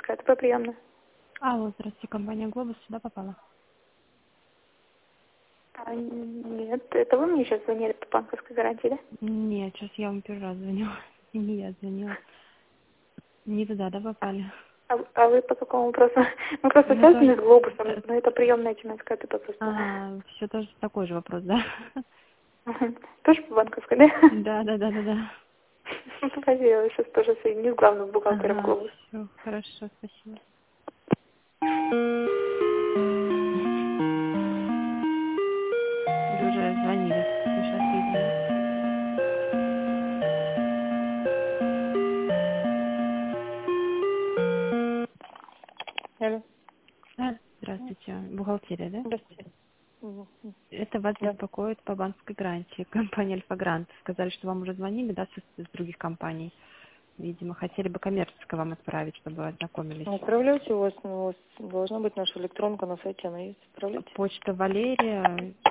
это по приемной. Алло, здравствуйте, компания «Глобус», сюда попала. Нет, это вы мне сейчас звонили по банковской гарантии, да? Нет, сейчас я вам первый раз звонила. Не я звонила. Не туда, да, попали? А вы по какому вопросу? Мы просто Ну, связаны с тоже, глобусом, но это приемная Тюменская, это просто. все тоже такой же вопрос, да? Тоже по банковской, да? Да. Спасибо, я сейчас тоже соединю с главным бухгалтером Ага, глобуса. все, хорошо, спасибо. Или уже звонили, сейчас соединю. Алло. Здравствуйте, бухгалтерия, да? Здравствуйте. Мгм. Это вас Да. беспокоит по банковской гарантии, компания «Альфа-Грант». Сказали, что вам уже звонили, да, с других компаний. Видимо, хотели бы коммерческое вам отправить, чтобы вы ознакомились. Отправляйте у вас должна быть наша электронка на сайте, она есть. Отправляйте. Почта Валерия,